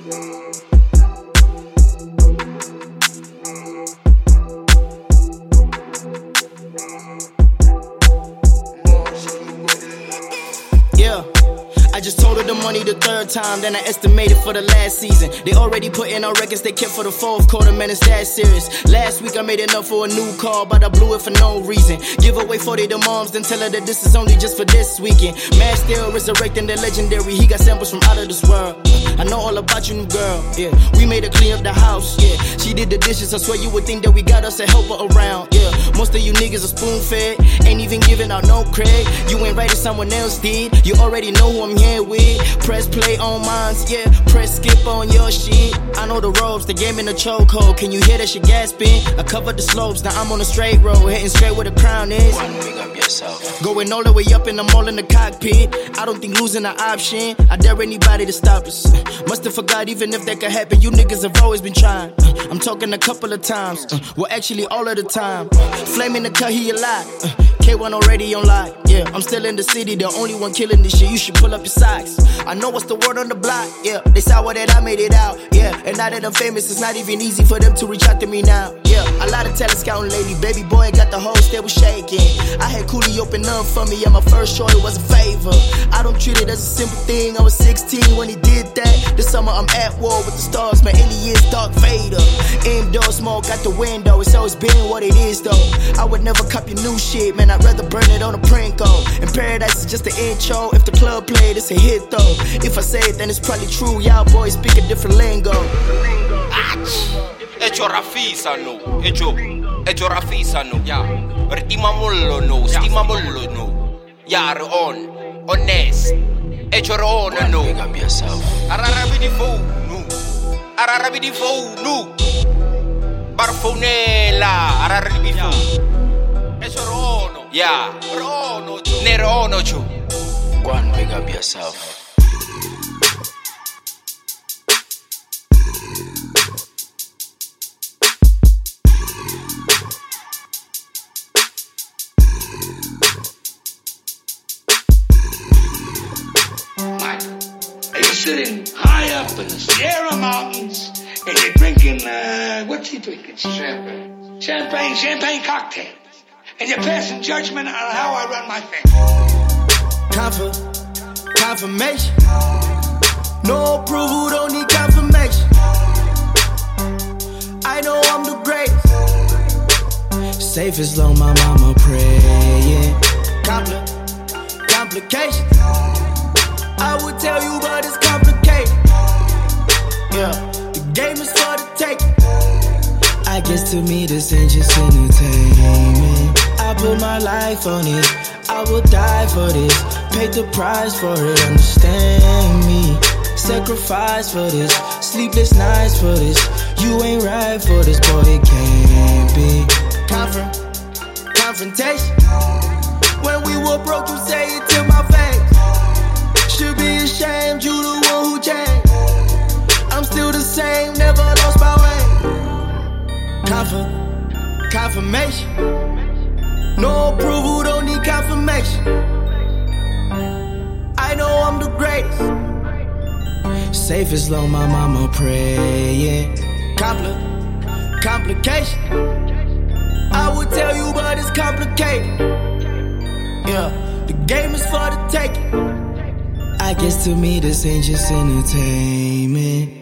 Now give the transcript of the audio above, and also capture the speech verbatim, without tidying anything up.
Yeah, I just told her the money the third time, then I estimated for the last season. They already put in our records they kept for the fourth quarter, man, it's that serious. Last week I made enough for a new car, but I blew it for no reason. Give away forty to moms, then tell her that this is only just for this weekend. Man still resurrecting the legendary, he got samples from out of this world. I know all about you, new girl, yeah. We made her clean up the house, yeah. She did the dishes, I swear you would think that we got us a helper around, yeah. Most of you niggas are spoon-fed, ain't even giving out no credit. You ain't right if someone else did, you already know who I'm here with. Press play on mines, yeah. Press skip on your shit. I know the ropes, the game in the chokehold. Can you hear that shit gasping? I covered the slopes, now I'm on a straight road, heading straight where the crown is. One, big up yourself. Going all the way up and I'm all in the cockpit. I don't think losing an option. I dare anybody to stop us. Must have forgot even if that could happen. You niggas have always been trying. I'm talking a couple of times. Well, actually all of the time. Flaming the cut, he a lot. K one already on lock. Yeah, I'm still in the city, the only one killing this shit. You should pull up your socks. I know what's the word on the block. Yeah, they saw that I made it out. Yeah, and now that I'm famous, it's not even easy for them to reach out to me now. Yeah, a lot of talent scouting lately. Baby boy got the whole stable shaking. I had Cooley open up for me, and my first choice was a favor. I don't treat it as a simple thing. I was sixteen when he did that. This summer I'm at war with the stars, my aliens, Darth Vader. Indoor smoke out the window, it's always been what it is though. I would never copy new shit, man, I'd rather burn it on a Prinko. And Paradise is just the intro, if the club played, it's a hit though. If I say it, then it's probably true, y'all boys speak a different lingo. Echo Rafisa no, Echo, Echo Rafisa no, yeah. Rima mullo no, stima mullo no. Yeah, on, honest. Echo on no. Big up yourself. Ararabi di fo no, Ararabi di fo no. Barfonella, Ararabi di fo. Echo rono, yeah, rono, nerono chu. One, big up yourself. Sitting high up in the Sierra Mountains, and you're drinking, uh, what's he drinking? Champagne. Champagne, champagne cocktails. And you're passing judgment on how I run my family. Confirm, confirmation. No approval, don't need confirmation. I know I'm the greatest. Safe as long my mama praying. Compli- complications. I would tell you, but it's complicated. Yeah, the game is for the taking. I guess to me this ain't just entertainment. I put my life on it, I will die for this. Paid the price for it, understand me. Sacrifice for this, sleepless nights for this. You ain't right for this, boy, it can't be. Confront, confrontation. When we were broke, you say it to my face. Should be ashamed, you the one who changed. I'm still the same, never lost my way. Confirm, confirmation. No approval, don't need confirmation. I know I'm the greatest. Safe as long my mama praying. Compli- complication. I would tell you, but it's complicated. Yeah, the game is for the taking. I guess to me this ain't just entertainment.